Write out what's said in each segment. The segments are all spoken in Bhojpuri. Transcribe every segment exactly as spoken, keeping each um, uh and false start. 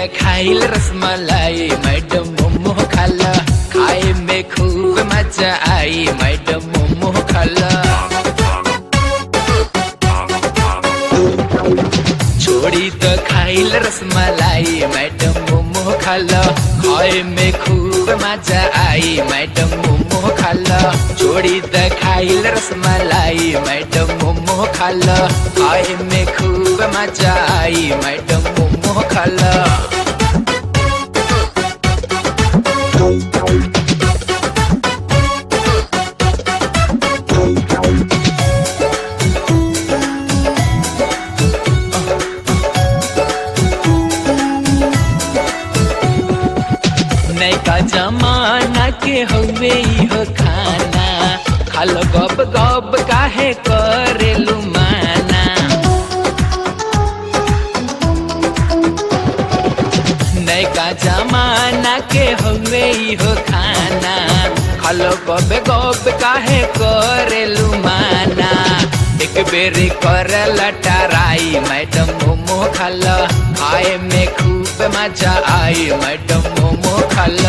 खाइल रसमलाई मैडम मोमो खाला खाए में खूब मजा आई मैडम मोमो खाला छोड़ी तो खाइल रसमलाई मैडम मोमो खाला खाए में खूब मजा आई मैडम मोमो खाला छोड़ी तो खाइल रसमलाई मैडम मोमो खाला खाए में खूब मजा आई मैडम मोमो खाला नैका जमाना के हवे हो खाना खालो गब गब काहे करेलु माना नैका जमाना के हवे हो खाना खालो गब गब काहे करेलु माना एक बेरी कर लटराई मैडम मोमो खाला खाए में खूब मजा आई मैडम मोमो खाला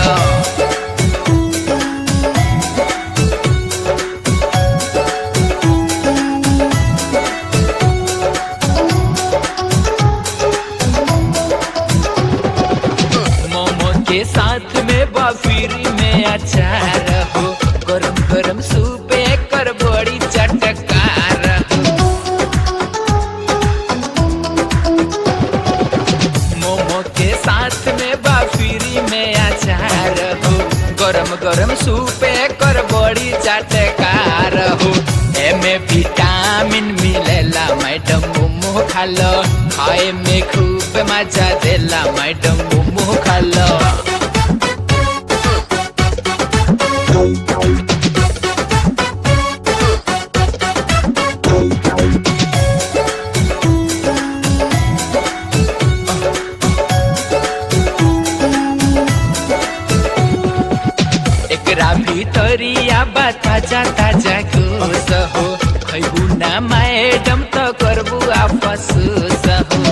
मोमो के साथ में बाफिरी में अचार हो गरम गरम सूप कर बड़ी चटकार मोमो के साथ में बाफिरी में अचार हो गरम गरम सूप कर बड़ी चटकार हो एमे विटामिन मिलेला मैडम मोमो खालो खाए में खूब मजा देला मैडम मोमो खालो एकरा भीतरिया बा ताजा ताजा घूस हो खैबू ना मैडम तो करबू आपसूस हो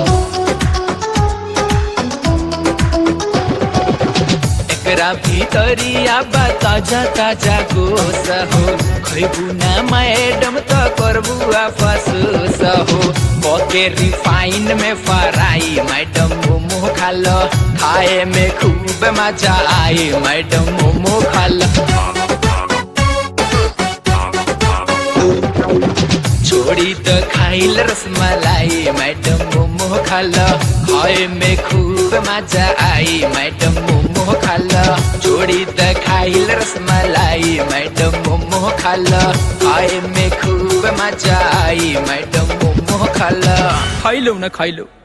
एकरा भीतरिया बा ताजा ताजा घूस हो खैबू ना मैडम तो करबू आपसूस हो पके रिफाइन में फ्राई मैडम मोमो खालो खाए में खूब मजा आई मैडम मोमो खाला छोड़ी तो खाइल रसमलाई मैडम मोमो खाला खाए में खूब मजा आई मैडम मोमो खाला छोड़ी तो खाइल रसमलाई मैडम मोमो खाला खाए में खूब मजा आई मैडम मोमो खाला खाई लो ना खाई लो।